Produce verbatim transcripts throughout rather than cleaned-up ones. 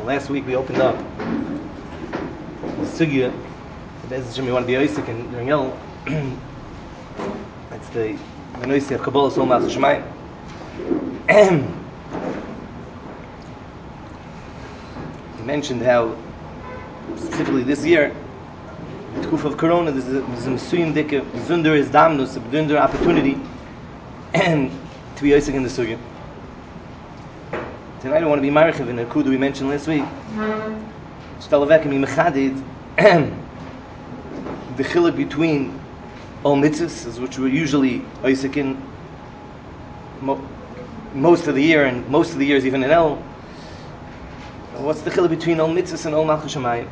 last week we opened up the sugya. That's Jimmy want to be Isaac and Daniel. It's the the noise of Kabbalah so much Shemai. He mentioned how specifically this year, the Kuf of Corona, there's a Mesuyim Dike, Zunder is Damnus, a Zunder opportunity, and to be Isaac in the sugya. Tonight I want to be Marchiv in a Kudu we mentioned last week. Shtalavek and Mechadid, the chiluk between all mitzvahs, which were usually Isaac in mo- most of the year, and most of the years even in El. What's the chiluk between all mitzvahs and all Malchus Shamayim?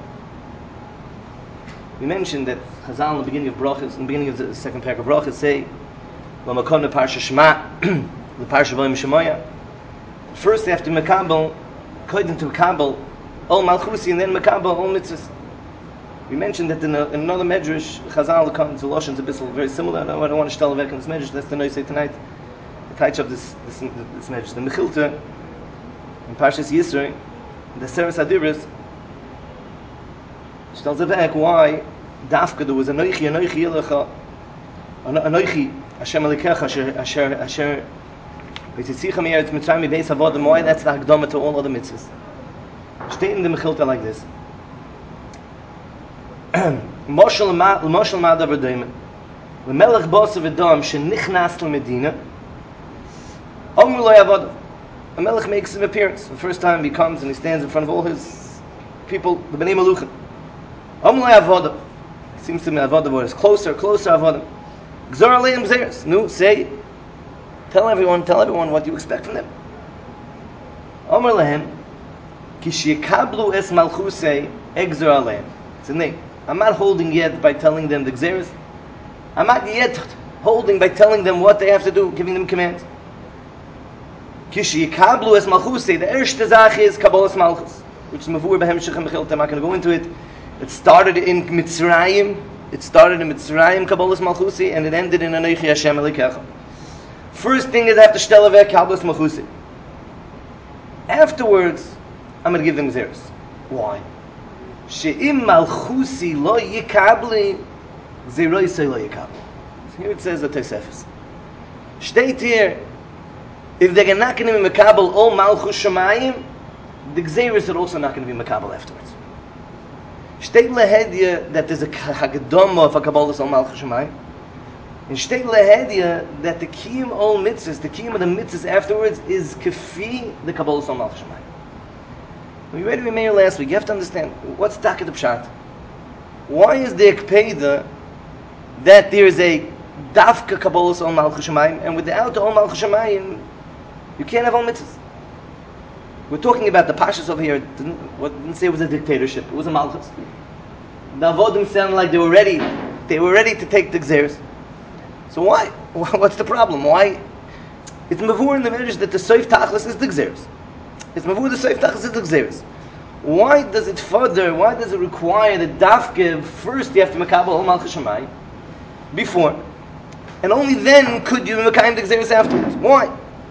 We mentioned that Chazal in the beginning of Brachas, in the beginning of the second parak of Brachas, say, "L'makon parsha Shema, the parsha Vayim Shemaya." First, they have to mekabel, koydem to mekabel all Malchusi, and then mekabel all mitzvahs. We mentioned that in, a, in another medrash, Chazal comes to Lashon's abyssal, very similar. I don't want to tell back in this medrash. That's the noise tonight. The touch of this this this medrash, the Mechilta in Parshas Yisro, the Seres Adiris. She tells back why Dafka there was anoichi anoichi yelecha anoichi Hashem Elikecha asher asher asher v'titzicha me'eretz Mitzrayim mibeis avodim. Why that's the hakdama to all other mitzvahs. State in the Mechilta like this. Moshel ma moshel ma davar daimen le melech boss of Edom shenichnas le Medina Omer lo yavod. A melech makes an appearance. The first time he comes and he stands in front of all his people, the Bnei Maluchim. Omer lo yavod. It seems to me avodah was closer, closer avodah. Gzor aleim gzeres. No, say, tell everyone, tell everyone what you expect from them. Omer lehem ki sheyakablu es malchusei egzor aleim. It's a name. I'm not holding yet by telling them the gzeres. I'm not yet holding by telling them what they have to do, giving them commands. Kishi yikablu es malchusei. The erste Zach is Kabbalas Malchus, which is mavur behem shechem mechilta. I'm not going to go into it. It started in Mitzrayim. It started in Mitzrayim Kabbalas Malchusei, and it ended in Anoichi Hashem Elikecha. First thing is I have to shtell avek Kabbalas Malchusei. Afterwards, I'm going to give them gzeres. Why? She'im malchusi lo yikabli zeroi say lo yikabli. Here it says the Tosefes. State here, if they're not going to be mekabel all malchus shemayim, the gzeres are also not going to be mekabel afterwards. State lehedya that there's a hagdama of a kabbalas all malchus shemayim, and state lehedya that the kiyum all mitzvahs, the kiyum of the mitzvahs afterwards is kefi the kabbalas all malchus shemayim. We read it in Meir last week. You have to understand what's Taka the Pshat. Why is the Ekpeda that there is a Dafka Kabbalas on Malchus Shemayim, and without the on Malchus Shemayim, you can't have all mitzvahs? We're talking about the Pashas over here. It didn't, what didn't say it was a dictatorship. It was a Malchus. The Avodim sounded like they were ready. They were ready to take the Gzeres. So why? What's the problem? Why? It's Mavur in the marriage that the Soif Tachlis is the Gzeres. It's mavur the seif tachas the gzeres. Why does it further? Why does it require that dafke first you have to mekabel all malchus shemayim before, and only then could you mekayim the gzeres afterwards? Why?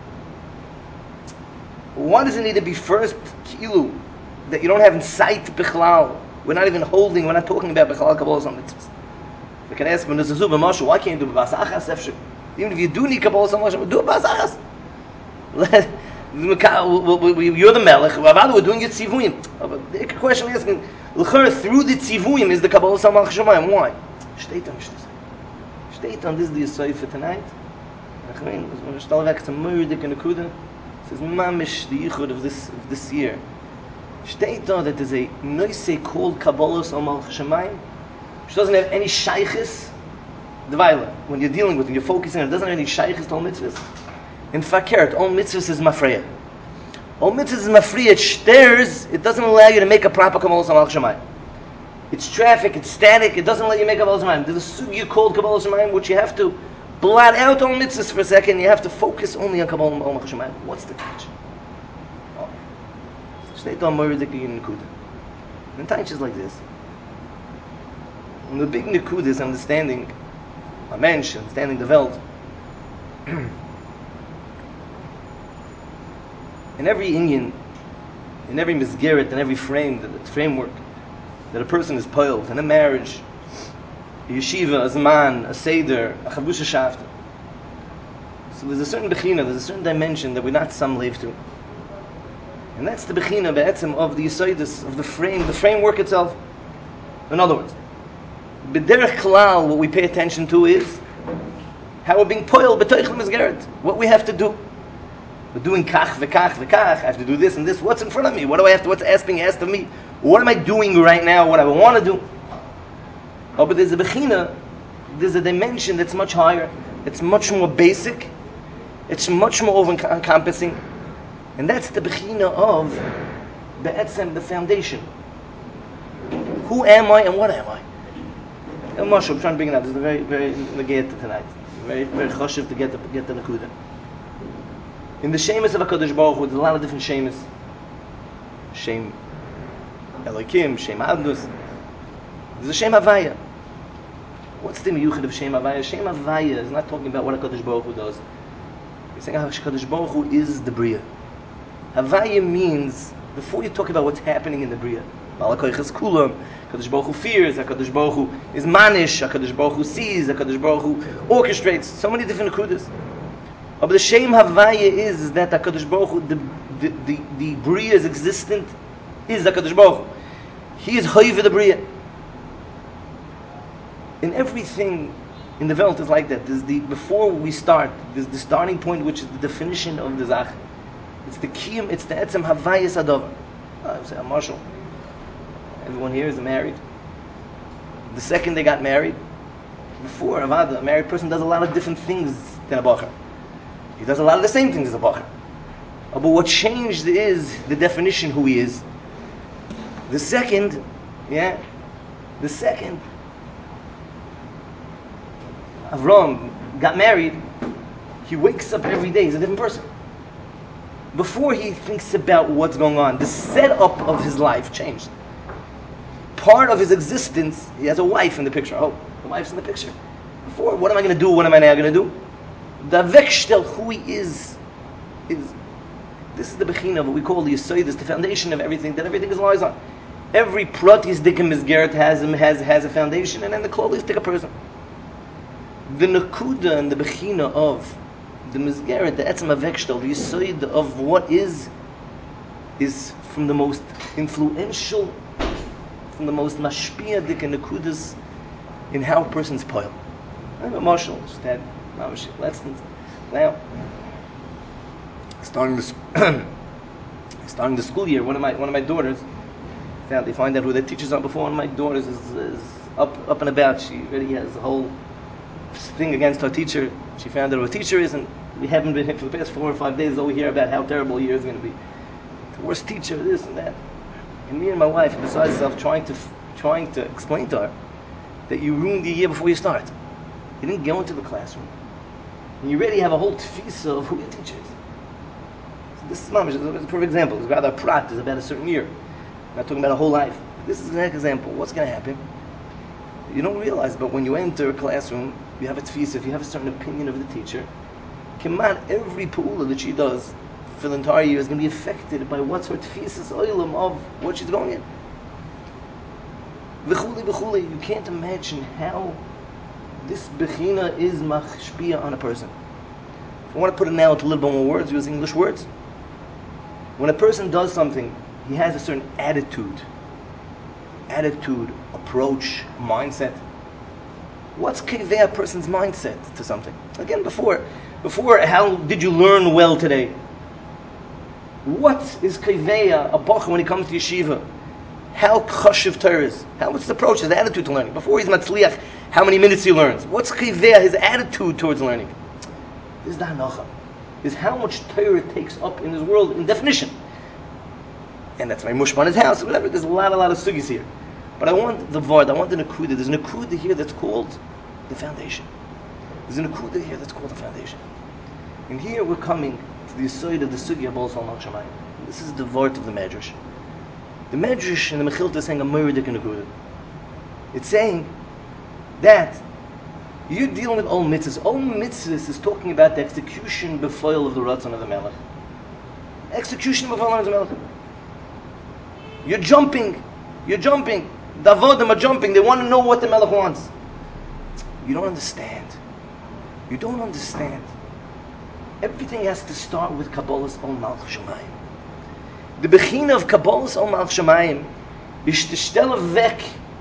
Why does it need to be first kilu that you don't have in sight bichlal? We're not even holding. We're not talking about bichlal kabbalas on mitzvahs. We can ask when there's a zuba mashal. Why can't you do b'asachas efshir? Even if you do need kabbalas on mashal, do b'asachas. You're the melech. We're doing it tzivuyim. The question is asking, through the tzivuyim is the Kabbalah Samach Shemayim. Why? State on this. State on this the Yisai for tonight. When we start back to Murdik and Akuda, it says mamish the yichud of this of this year. State on that there's a noise called Kabbalah Samach Shemayim, which doesn't have any shaykhis. The viola when you're dealing with it, you're focusing on it, doesn't have any shaykhis to all mitzvahs. In fakert, all mitzvahs is mafreya. All mitzvahs is mafreya. It stares. It doesn't allow you to make a proper kabbalas on malchus shemayim. It's traffic. It's static. It doesn't let you make kabbalas on shemayim. There's a sugya called kabbalas on shemayim, which you have to blot out all mitzvahs for a second. You have to focus only on kabbalas on malchus shemayim. What's the catch? Oh, state on moridiki and nekuda. And the is like this. And the big nekuda is understanding a mensch, understanding the Welt. In every Indian, in every misgeret, in every frame, the framework, that a person is poiled, in a marriage, a yeshiva, a zman, a seder, a chavusha shafta. So there's a certain bechina, there's a certain dimension that we're not some live to. And that's the bechina, be'etzim, of the yisoidus, of the frame, the framework itself. In other words, b'derech klal, what we pay attention to is how we're being poiled b'toich l'mizgeret, what we have to do. We're doing kach v'kach v'kach, I have to do this and this, what's in front of me? What do I have to, what's asked being asked of me? What am I doing right now, what I want to do? Oh, but there's a bechina, there's a dimension that's much higher, it's much more basic, it's much more over-encompassing, and that's the bechina of be'etzem, the foundation. Who am I and what am I? El Moshe, I'm trying to bring it out. This is a very, very negate tonight. Very, very choshev to get the get the nakuda. In the shemus of HaKadosh Baruch Hu, there's a lot of different shemus. Shem Elokim, Shem Adnus. There's a Shem Havaya. What's the miyuchad of Shem Havaya? Shem Havaya is not talking about what HaKadosh Baruch Hu does. He's saying HaKadosh Baruch Hu is the Bria. Havaya means, before you talk about what's happening in the Bria, Malakoiches Kulam, HaKadosh Baruch Hu fears, HaKadosh Baruch Hu is manish, HaKadosh Baruch Hu sees, HaKadosh Baruch Hu orchestrates, so many different akudas. But the Shem Havaya is, is that HaKadosh Baruch Hu, the, the, the, the Bria is existent, is HaKadosh Baruch Hu. He is Hoiva the Bria. In everything in the world is like that. There's the, before we start, there's the starting point, which is the definition of the Zach. It's the Kiyum, it's the Etzem Havayas Adover. I would say, I'm Marshall. Everyone here is married. The second they got married, before Avada, a married person does a lot of different things than a Bachar. He does a lot of the same things as a Bachar. But what changed is the definition who he is. The second, yeah, the second, Avram got married, he wakes up every day, he's a different person. Before he thinks about what's going on, the setup of his life changed. Part of his existence, he has a wife in the picture. Oh, the wife's in the picture. Before, what am I going to do? What am I now going to do? The vekshtel, who he is, is, this is the bechina of what we call the yisoidus, the foundation of everything, that everything is lies on. Every pratis dikim misgeret has has has a foundation, and then the klolis take a person. The nakuda and the bechina of the misgeret, the etzem avekshtel, the yisoid of what is, is from the most influential, from the most mashpia dik and nakudas in how a person's poil. I'm emotional. Just had lessons. Now, starting the starting the school year, one of my one of my daughters found they find out who their teachers are before. One of my daughters is, is up up and about. She already has a whole thing against her teacher. She found out who her teacher is, and we haven't been hit for the past four or five days. All we hear about how terrible year is going to be. The worst teacher, this and that. And me and my wife, besides herself, trying to trying to explain to her that you ruined the year before you start. You didn't go into the classroom, and you already have a whole tfisa of who your teacher is. So this is mamish, a perfect example. It's rather a prat, it's about a certain year. I'm not talking about a whole life. This is an example. What's going to happen? You don't realize, but when you enter a classroom, you have a tfisa. If you have a certain opinion of the teacher, come on, every pu'ula that she does for the entire year is going to be affected by what's her tfisas oilam of what she's going in. V'chuli, v'chuli, you can't imagine how this bechina is machshpia on a person. If I want to put it now into a little bit more words, use English words. When a person does something, he has a certain attitude, attitude, approach, mindset. What's kiveh a person's mindset to something? Again, before, before, how did you learn well today? What is kiveh a bach when he comes to yeshiva? How chashiv Torah is? How what's the approach, his attitude to learning? Before he's matzliach, how many minutes he learns? What's kiveh, his attitude towards learning? This is the hanacha. Is how much Torah takes up in his world in definition. And that's my mushma in his house, whatever. There's a lot, a lot of sugis here. But I want the vard, I want the nakuda. There's a nakuda here that's called the foundation. There's a nakuda here that's called the foundation. And here we're coming to the side of the sugya of Baal Shalom Shamayim. This is the vart of the Medrash. The Medrash and the Mechilta is saying a murdik and nakuda. It's saying that you're dealing with all mitzvahs. All mitzvahs is talking about the execution befoil of the Ratzon of the Melech. Execution befoil of the Melech. You're jumping. You're jumping. The avodim are jumping. They want to know what the Melech wants. You don't understand. You don't understand. Everything has to start with Kabbalah's Ol Malch Shemayim. The Bechina of Kabbalah's Ol Malch Shemayim is to stelle weg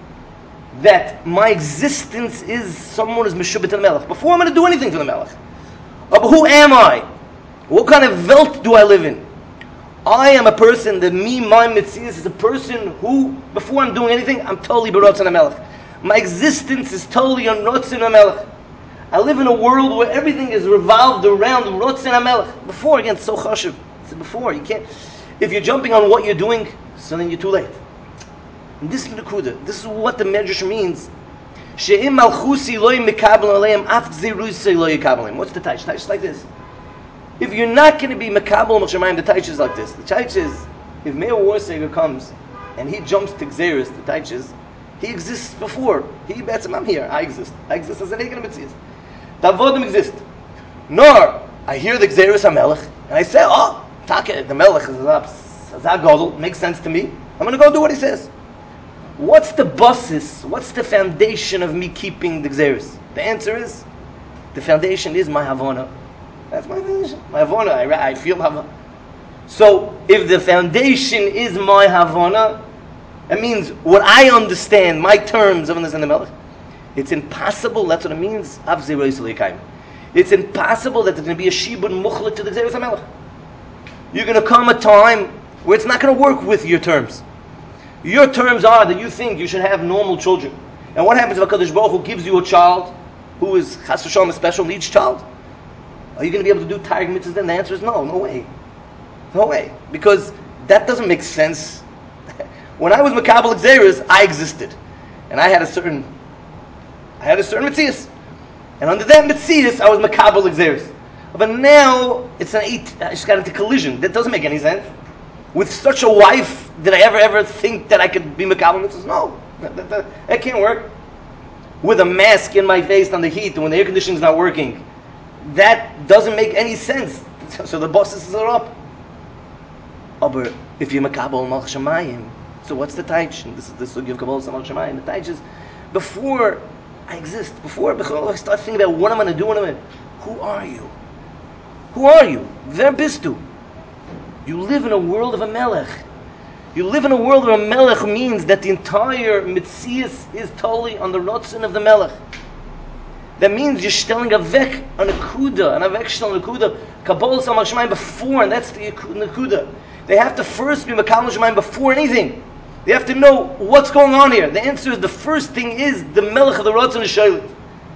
that my existence is someone who's Meshubet al Melech. Before I'm going to do anything for the Melech. But who am I? What kind of Welt do I live in? I am a person, that me, my Metzias, is a person who, before I'm doing anything, I'm totally B'Rotzon HaMelech. My existence is totally on Rotzon HaMelech. I live in a world where everything is revolved around Rotzon HaMelech. Before, again, it's so chashuv. It's before, you can't. If you're jumping on what you're doing, so then you're too late. And this is the Nakuda. This is what the Medrash means. She'im malchusi lo yimekabel aleim, af gzirusei lo yikabel. What's the Taish? Taish is like this. If you're not going to be Makabel Moshemayim, the Taish is like this. The Taish is, if Meir Warsager comes and he jumps to Gzeris, the Taish is, he exists before. He bets him, I'm here, I exist. I exist as an Eigen Metzias. The Avodim exist. Nor, I hear the Gzeris HaMelech, and I say, oh, Taka, the Melech is a Gadol, makes sense to me. I'm going to go do what he says. What's the basis, what's the foundation of me keeping the Gzeris? The answer is, the foundation is my Havana. That's my foundation. My Havana, I, I feel Havana. So, if the foundation is my Havana, that means what I understand, my terms of understanding the Melech, it's impossible, that's what it means, it's impossible that there's going to be a Shibud Mukhlit to the Gzeres HaMelech. You're going to come a time where it's not going to work with your terms. Your terms are that you think you should have normal children. And what happens if HaKadosh Baruch Hu gives you a child who is Chas v'Shalom, a special needs child? Are you going to be able to do Targum mitzvahs then? The answer is no, no way. No way. Because that doesn't make sense. When I was Makabel Gzeres, I existed. And I had a certain, I had a certain Metzias. And under that Metzias, I was Makabel Gzeres. But now, it's an eight, I just got into collision. That doesn't make any sense. With such a wife, did I ever, ever think that I could be Makabel Mitzvahs? No. That, that, that, that can't work. With a mask in my face on the heat, when the air conditioning is not working, that doesn't make any sense. So the bosses are up. Oh, but if you're Makabel Malch Shemayim, so what's the Taich? This is the Sugi of Kabbalah Malch Shemayim. The Taich is, before I exist, before, before I start thinking about what I'm going to do, what I'm going to, who are you? Who are you? Ver bistu. You live in a world of a Melech. You live in a world where a Melech means that the entire Metzias is totally on the Rotzen of the Melech. That means you're stelling a vek on a kuda, and a vek shtel on a kuda, Kabbalah Malch Shemayim before, and that's the kuda. They have to first be Makabel Shemayim before anything. They have to know what's going on here. The answer is, the first thing is the Melech of the Rotzen Shaylit.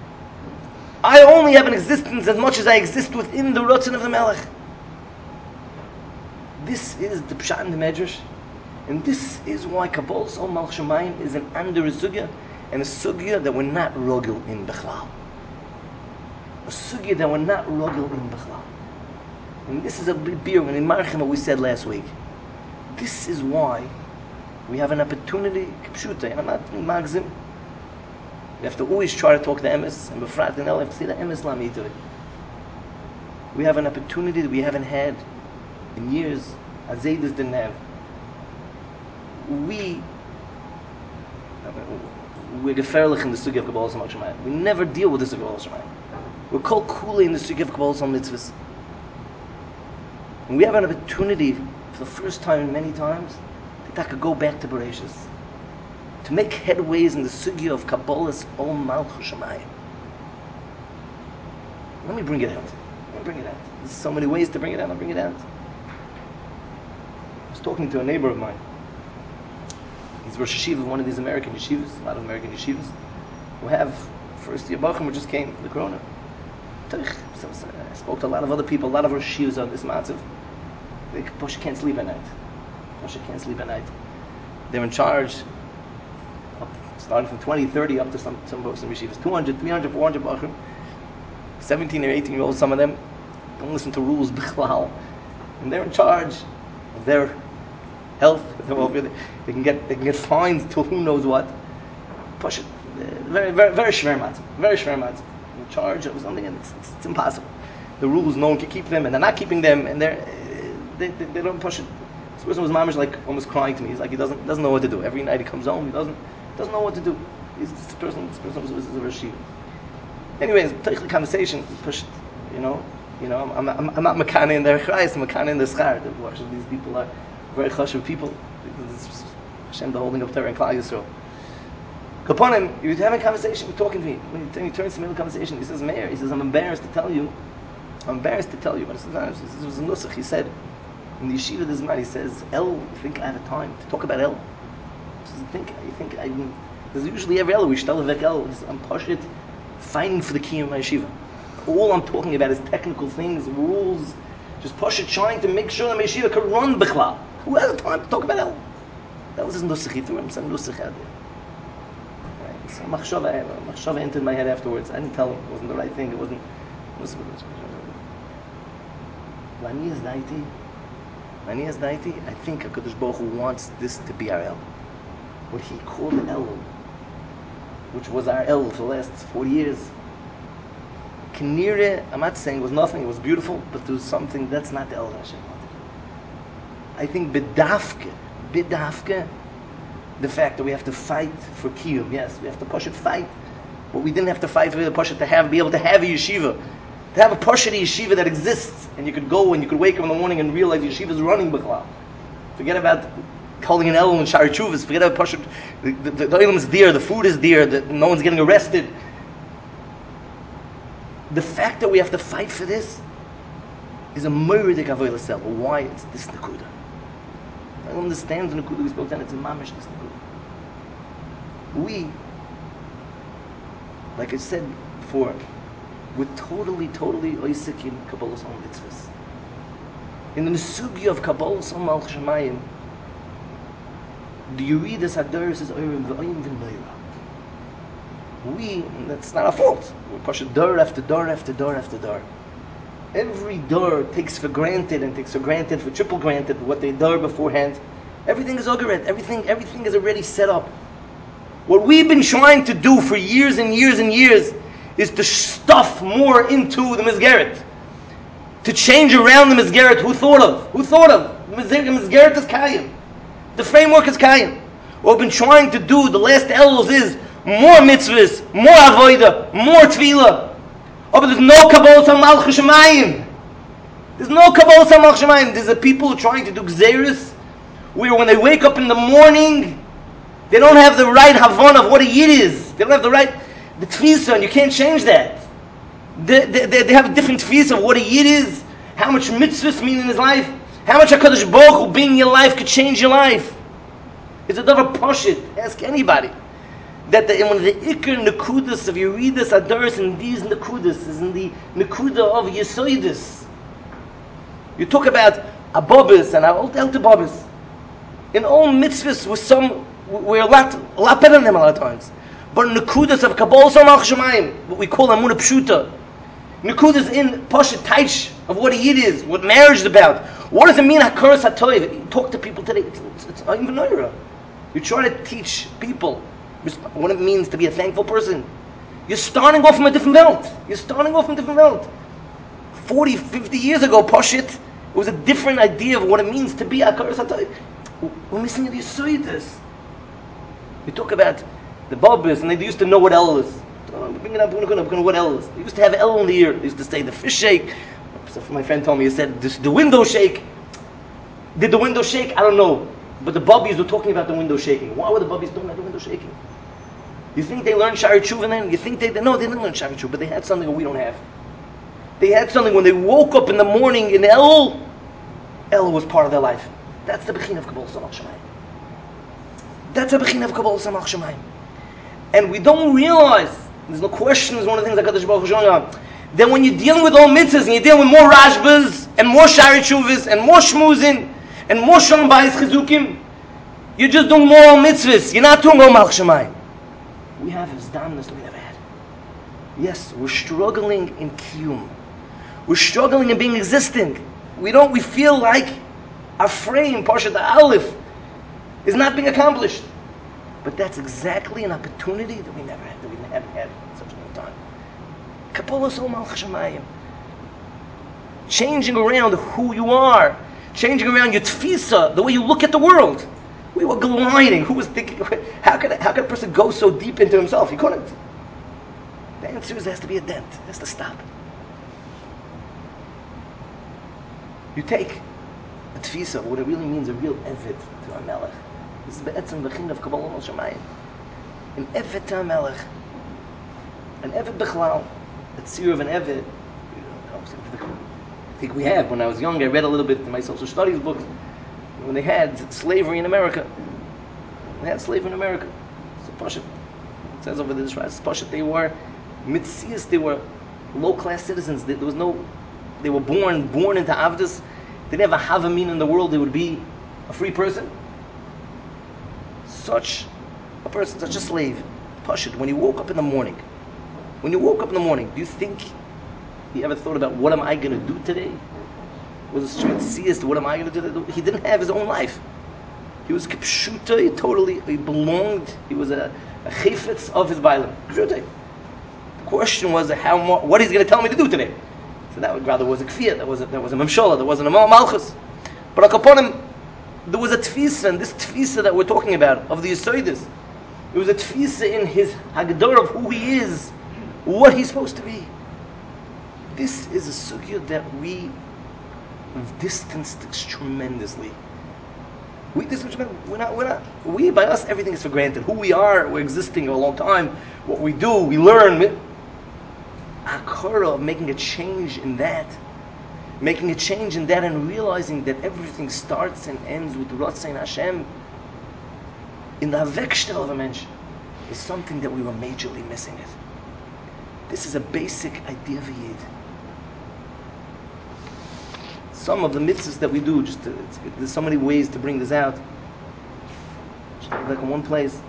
I only have an existence as much as I exist within the Rotzen of the Melech. This is the Pshat in the Medrash, and this is why Kabbalah Malch Shemayim is an under sugya, and a sugya that we're not rogel in Bechlal. A sugya that we're not rogel in Bechlal. And this is a big beer, and in Marchim, what we said last week. This is why we have an opportunity, Kipshuta, and I'm not magzim. We have to always try to talk the emes, and befrat and el, we have to say the emes lami to it. We have an opportunity that we haven't had in years. Azaydas didn't have. We, we're gefährlich in the sugi of Kabbalah Malch Shemayim. We never deal with the sugi of Kabbalah Shemayim. We're called kule in the sugi of Kabbalah Mitzvahs. And we have an opportunity, for the first time in many times, that I could go back to Bereshis, to make headways in the sugya of Kabbalah's Ol Malch Shemayim. Let me bring it out. Let me bring it out. There's so many ways to bring it out. I'll bring it out. I was talking to a neighbor of mine. He's Rosh Yeshiva of one of these American yeshivas, a lot of American yeshivas, who have first year Bachim, who just came from the Corona. I spoke to a lot of other people, a lot of Rosh Yeshivas on this matzav. They Posha can't sleep at night. Posha can't sleep at night. They're in charge, up, starting from twenty, thirty, up to some some, some yeshivas, two hundred, three hundred, four hundred Bachim, seventeen or eighteen year olds, some of them don't listen to rules, bichlal, and they're in charge of their health, their welfare. They can get they can get fined till who knows what. Push it, very very very shver matzah, very shver matzah. In charge of something, and it's, it's, it's impossible. The rules, no one can keep them, and they're not keeping them, and they're they, they, they don't push it. This person was mamish like almost crying to me. He's like he doesn't doesn't know what to do. Every night he comes home, he doesn't doesn't know what to do. He's this person. This person was, was, was a Rosh Yeshiva. Anyways, take the conversation. Pushed, you know, you know. I'm I'm, I'm not makana in their chayes. I'm makana in the schar. These people are very chashuv people. It's Hashem, the holding up Torah and Klal Yisrael. Upon him, he was having a conversation, talking to me. When he, he turns to me in the conversation, he says, Meir, he says, I'm embarrassed to tell you. I'm embarrassed to tell you. But he says, no, this was a nusach. He said, in the yeshiva this night, he says, El, you think I have a time to talk about El? He says, you think, you think I, because usually every El, we shtel vek El. I'm pashit, fighting for the key in my yeshiva. All I'm talking about is technical things, rules, just pashit trying to make sure that my yeshiva can run bichlal. Who has the time to talk about El? That was his nusach. He threw him some nusach out there. So machshava, machshava entered my head afterwards. I didn't tell him. It wasn't the right thing. It wasn't. Lani is daiti. Lani is daiti. I think HaKadosh Baruch Hu wants this to be our El. What he called El, which was our El for the last forty years. Kinire, I'm not saying it was nothing. It was beautiful, but there was something that's not the El that Hashem wanted. I think bidafke, bidafke. The fact that we have to fight for kiyum, yes, we have to push it, fight, but we didn't have to fight for the push it to have, be able to have a yeshiva, to have a push it yeshiva that exists, and you could go and you could wake up in the morning and realize yeshiva is running b'chlal. Forget about calling an elul and shari chuvas. Forget about push it. The, the, the oil is dear, the food is dear, the, no one's getting arrested. The fact that we have to fight for this is a murdik avodah l'sel. Why it's this nekuda? I don't understand the nekuda we spoke then. It's a mamish this nekuda. We, like I said before, we're totally, totally oisik in Kabbalah Sol Mitzvahs. In the Nesugi of Kabbalah Sol Malch Shemayim, the Yuridas Hadoros is Oyrim V'Oyim V'Noira. We, that's not our fault. We push it door after door after door after door. Every door takes for granted and takes for granted, for triple granted, what they done beforehand. Everything is ogered. Everything, everything is already set up. What we've been trying to do for years and years and years is to stuff more into the Mizgeret. To change around the Mizgeret. Who thought of? Who thought of? The Mizgeret is Kayim. The framework is Kayim. What we've been trying to do the last Elul is more mitzvahs, more avodah, more tefillah. Oh, but there's no Kabbalah Sol Malch Shemayim. There's no Kabbalah Sol Malch Shemayim. There's a people trying to do Gzeirus, where when they wake up in the morning, they don't have the right Havon of what a Yid is. They don't have the right, the Tfisa, and you can't change that. They, they, they have a different Tfisa of what a Yid is, how much mitzvahs mean in his life, how much HaKadosh Baruch Hu being in your life could change your life. It's a davar poshit. Ask anybody. That the, one of the ikar nekudas of Yeridas Adoros in these nekudas is in the nekuda of Yesoidus. You talk about abobis and our old elder bobis. In all mitzvahs, with some, we're a lot, a lot better than them a lot of times. But nekudas of Kabbalah Sol Malch Shemayim, what we call Amunah Pshuta, nekudas in Pasha Taish of what a Yid is, what marriage is about. What does it mean Hakaras HaToiv? You talk to people today. It's it's, it's even noira. You try to teach people what it means to be a thankful person. You're starting off from a different belt. You're starting off from a different belt. forty, fifty years ago, Pashit, it was a different idea of what it means to be a Hakaras HaToiv. We're missing the Yisuidas. You talk about the Babas, and they used to know what El is. Oh, bring it up, we're going to know what El is. They used to have El in the ear. They used to say the fish shake. So my friend told me, he said, this, the window shake. Did the window shake? I don't know. But the Babis were talking about the window shaking. Why were the Babis talking about the window shaking? You think they learned Shari Tshuva then? You think they, they no, they didn't learn Shari Tshuva, but they had something that we don't have. They had something when they woke up in the morning in El, El was part of their life. That's the Bechin of Kabbalah Sol Malch Shemayim. That's the Bechin of Kabbalah Sol Malch Shemayim. And we don't realize, there's no question, it's one of the things that HaKadosh Baruch Hu showing on, that when you're dealing with all mitzvahs, and you're dealing with more Rashbas, and more Shari Tshuvas, and more Shmuzin, and more Shalom Bayis Chizukim, you're just doing more all mitzvahs. You're not doing all Malch Shemayim. We have Zdamnas that we never had. Yes, we're struggling in Kiyum. We're struggling in being existing. We don't, we feel like our frame, Parshat Aleph, is not being accomplished. But that's exactly an opportunity that we never had, that we haven't had in such a long time. Kabbalah Sol Malch Shemayim. Changing around who you are. changing around your tfisa, the way you look at the world. We were gliding. Who was thinking? How could how could a person go so deep into himself? He couldn't. The answer is there has to be a dent. It has to stop. You take a tfisa, what it really means, a real eved to a melech. This is be'etzem v'chin of Kabbalah al Shemayim. An eved to a melech. An eved b'chlal. A tzir of an eved. I think we have. When I was young, I read a little bit in my social studies books when they had slavery in America. They had slavery in America. So Pashat. It says over this right. Pashat. They were mitzias. They were low-class citizens. There was no. They were born born into avdus. They never have a mean in the world. They would be a free person. Such a person, such a slave. Pashat. When he woke up in the morning, when you woke up in the morning, do you think he ever thought about what am I going to do today? Was a straight seist, what am I going to do today? He didn't have his own life. He was kipshuta, he totally, he belonged, he was a, a chayfetz of his bailam. The question was how more, what he's going to tell me to do today. So that would rather was a kfiyah, that was a, that was a memshola, that wasn't a malchus. But upon him, there was a tfisa, and this tfisa that we're talking about, of the Yisoidis, it was a tfisa in his hagdor of who he is, what he's supposed to be. This is a sugya that we have distanced tremendously. We distanced we're not, we're not, we, by us, everything is for granted. Who we are, we're existing a long time. What we do, we learn. Akara of making a change in that. Making a change in that and realizing that everything starts and ends with Ratzain Hashem in the Havekshtel of a mensch is something that we were majorly missing it. This is a basic idea of Yid. Some of the mitzvahs that we do, just to, it's, it, there's so many ways to bring this out. Just like in one place,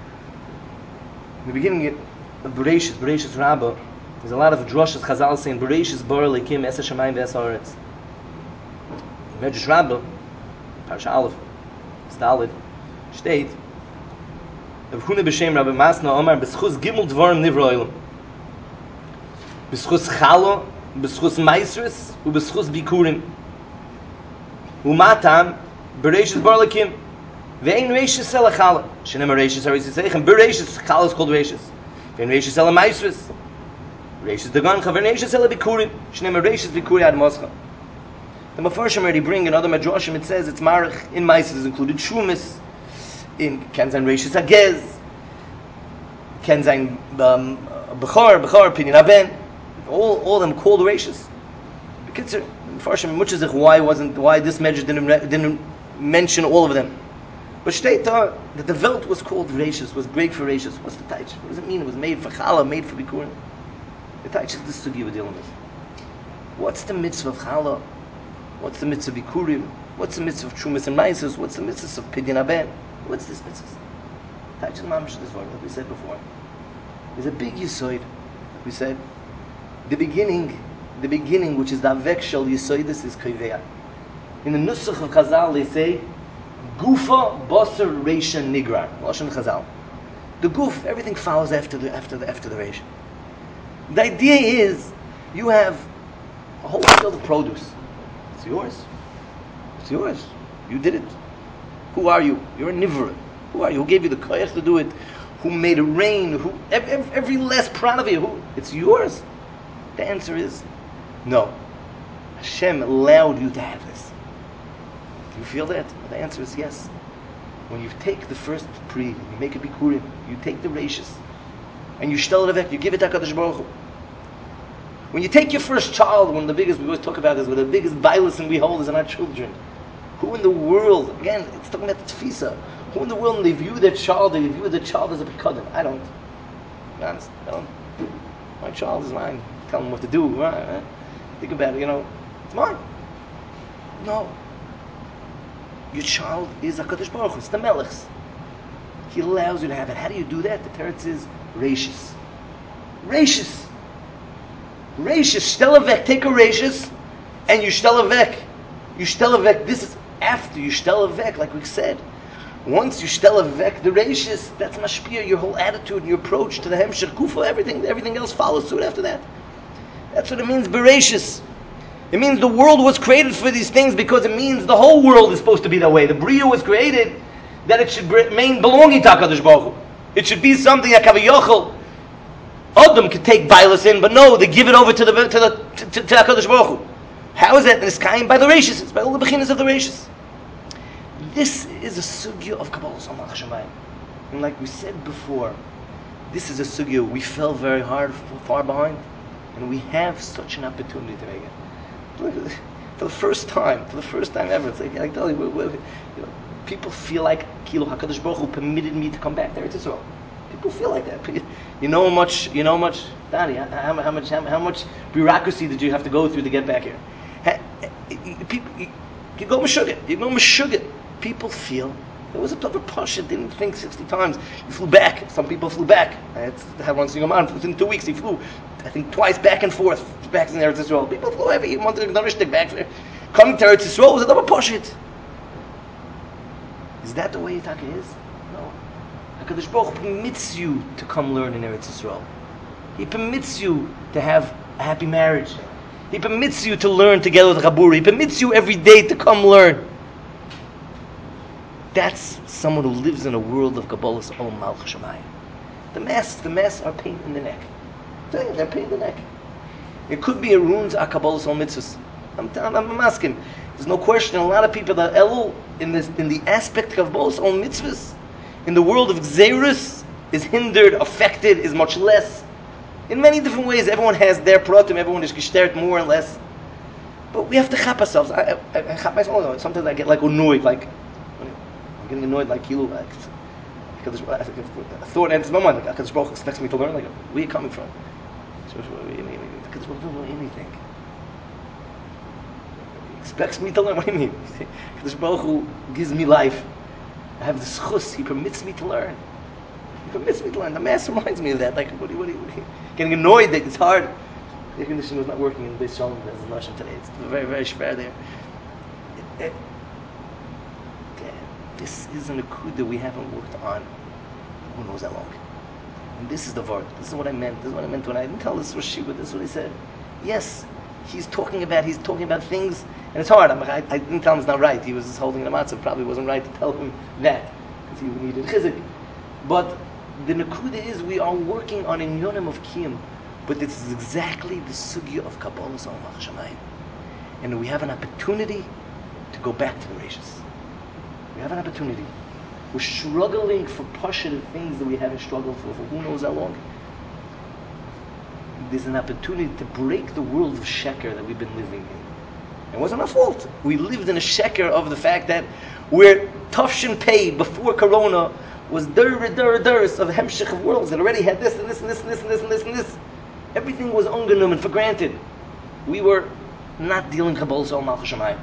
in the beginning of Bereshis, Bereshis Rabbah, there's a lot of drushes Chazal saying Bereshis bar lekim es hashamayim ve'es haaretz. In Bereshis Rabbah, Parasha Aleph, Stalid, steht, Rav Huna b'shem Rabbi Masna Omar b'schus gimel dvarim nivra olam. B'schus chalo, b'schus meisres, u'b'schus bikurim. U'matam, Bereshis bar lekim. Ve'ein reishis el achala. Shenem reishis haris yiseichem. Bereshis, chala is called reishis. Ve'ein reishis el meisres. Reishis dagan chaver reishis el bikurim. Shenem reishis bikuri ad moscha. The Mefarshim already bring in other Medrashim, it says it's marich. In meisres is included shumis. In Kenzain Reishis Agez. Kenzain Bechor, Bechor, Pinyin Aben. All, all of them called Reishis. Because Mefarshim Muchazich, why wasn't, why this Medrash didn't, didn't mention all of them. But Shteita, that the Welt was called Reishis, was great for Reishis. What's the Taich? What does it mean? It was made for Chala, made for Bikurim. The Taich is this sugi we're dealing with. What's the mitzvah of Chala? What's the mitzvah of Bikurim? What's the mitzvah of Trumas and Maisus? What's the mitzvah of Pinyin Aben? What's this mitzvah? Taich is mamish this word, like we said before. There's a big yisoid. We said, the beginning, the beginning, which is the avek shel yisoidus, is koivea. In the nusach of Chazal, they say, gufa basar reisha nigra. Lashon Chazal. The guf, everything follows after the after the after the reisha. The idea is, you have a whole field of produce. It's yours. It's yours. You did it. Who are you? You're a nivra. Who are you? Who gave you the koyach to do it? Who made it rain? Who every, every last prana of you? Who? It's yours. The answer is no. Hashem allowed you to have this. Do you feel that? The answer is yes. When you take the first pri, you make it bikurim, you take the reishis, and you shtel it, you give it to HaKadosh Baruch Hu. When you take your first child, one of the biggest we always talk about is one of the biggest violence and we hold is in our children. Who in the world, again, it's talking about the tefisa, who in the world, when they view their child, they view the child as a pekadim? I don't. To be honest, I don't. My child is mine. Tell him what to do. Right? Think about it, you know. It's mine. No. Your child is a HaKadosh Baruch Hu. It's the Melech's. He allows you to have it. How do you do that? The teretz is reishis. Reishis. Reishis. Shtel avek. Take a reishis, and you shtel avek. You shtel avek. This is after you shtel avek, like we said. Once you shtel avek the reishis, that's mashpia. Your whole attitude and your approach to the hemshech kufa, everything, everything else follows suit after that. That's what it means. Bereishis. It means the world was created for these things because it means the whole world is supposed to be that way. The Bria was created that it should remain belonging to HaKadosh Baruch Hu. It should be something that Kaviyachol, Adam could take violence in, but no, they give it over to the to the to, to, to HaKadosh Baruch Hu. How is that? And it's kind by the Rashis. It's by all the beginners of the Rashis. This is a sugya of Kabbalah Samach Shemayim. And like we said before, this is a sugya we fell very hard, far behind, and we have such an opportunity to make it. For the first time, for the first time ever, it's like I tell you, we, we, you know, people feel like Kilo Hakadosh Baruch Hu permitted me to come back there to Israel. People feel like that. You know how much, you know how much, Danny, how, how much, how, how much bureaucracy did you have to go through to get back here? People, you, you go Meshuggah, you go Meshuggah. People feel there was a tougher push. It didn't think sixty times. You flew back. Some people flew back. I had one single man within two weeks. He flew, I think, twice back and forth back in Eretz Yisrael. People flew heavy. He wanted another stick back. Coming to Eretz Yisrael was a double push. It. Is that the way Yitaka is? No. HaKadosh Baruch Hu permits you to come learn in Eretz Yisrael. He permits you to have a happy marriage. He permits you to learn together with Chaburi. He permits you every day to come learn. That's someone who lives in a world of Kabbalah's own Malchus Shemayim. The masks, the masks are pain in the neck. They're pain in the neck. It could be a ruin to Kabbalah's own mitzvahs. I'm, I'm, I'm asking. There's no question. A lot of people that Elul in this in the aspect of Kabbalah's own mitzvahs, in the world of Gzeirus, is hindered, affected, is much less. In many different ways, everyone has their pratim, everyone is gestert more and less. But we have to chap ourselves. I, I, I chap myself. Sometimes I get like annoyed, like I'm getting annoyed, like Kilu, like because a thought enters my mind, like HaKadosh Baruch Hu expects me to learn, like where are you coming from? HaKadosh Baruch Hu doesn't know anything. He expects me to learn. What do you mean? HaKadosh Baruch Hu gives me life. I have the schus. He permits me to learn. He permits me to learn. The Mass reminds me of that. Like, what do you, what do you, what do you getting annoyed that it's hard. The air conditioning was not working in Beis Shalom as a Nashim today. It's very, very schwer there. It, it, this is an akud that we haven't worked on who knows how long. And this is the word. This is what I meant. This is what I meant when I didn't tell this Rashi, but this is what he said. Yes, he's talking about he's talking about things, and it's hard. I, I, I didn't tell him it's not right. He was just holding the matzah. Probably wasn't right to tell him that because he needed chizik. But the nakuda is we are working on inyonim of kiyum, but this is exactly the sugya of Kabbalah's own Malchus Shemayim, and we have an opportunity to go back to the rishis. We have an opportunity. We're struggling for positive things that we haven't struggled for for who knows how long. There's an opportunity to break the world of sheker that we've been living in. It wasn't our fault. We lived in a sheker of the fact that we're Tafshin Pei before Corona was dur dur duris of hemshich of worlds that already had this and this and this and this and this and this and this. Everything was ungenum and for granted. We were not dealing Kabbalah's own Malchus Shemayim.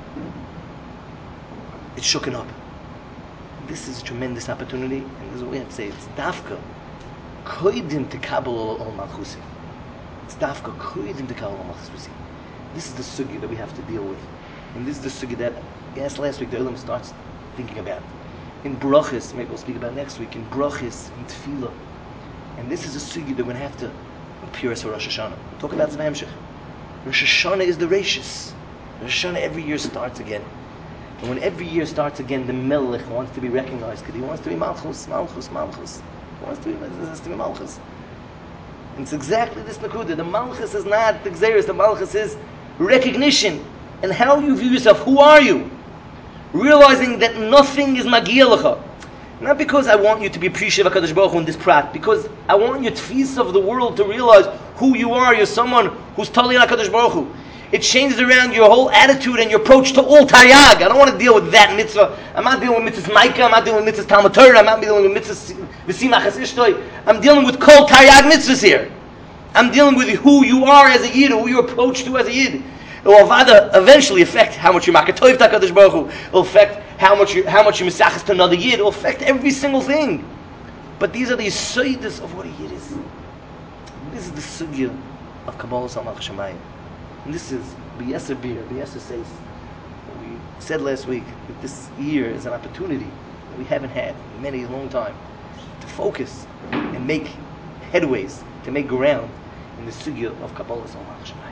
It's shooken up. This is a tremendous opportunity, and this is what we have to say. It's dafka koidim to Kabbalah ol Malchusi. It's dafka koidim to Kabbalah ol Malchusi. This is the sugi that we have to deal with, and this is the sugi that, yes, last week the Olam starts thinking about. In brachis, maybe we'll speak about next week. In brachis, in tefillah, and this is a sugi that we're going to have to appear as for Rosh Hashanah. We'll talk about Zevamshich. Rosh Hashanah is the rashis. Rosh Hashanah every year starts again. And when every year starts again, the Melech wants to be recognized because he wants to be Malchus, Malchus, Malchus. He wants to be, wants to be Malchus. And it's exactly this Nakuda. The Malchus is not the Gzeirus. The Malchus is recognition and how you view yourself. Who are you? Realizing that nothing is Magiya Lecha. Not because I want you to be appreciative of HaKadosh Baruch Hu in this prat, because I want your tfis of the world to realize who you are. You're someone who's totally HaKadosh Baruch Hu. It changes around your whole attitude and your approach to all Taryag. I don't want to deal with that mitzvah. I'm not dealing with mitzvahs Maika. I'm not dealing with mitzvahs Talmud Torah. I'm not dealing with mitzvahs V'simachas Ishtoi. I'm dealing with kol Taryag mitzvahs here. I'm dealing with who you are as a Yid, who you approach to as a Yid. It will eventually affect how much you makatoiv to HaKadosh Baruch Hu. It will affect how much you how much you misachas to another Yid. It will affect every single thing. But these are the yisoides of what a Yid is. This is the sugya of Kabbalah's Malchus Shemayim. And this is B'Yeser Bir, B'Yeser Seis. We said last week that this year is an opportunity that we haven't had in many a long time to focus and make headways, to make ground in the sugya of Kabbalah's Malchus Shemayim.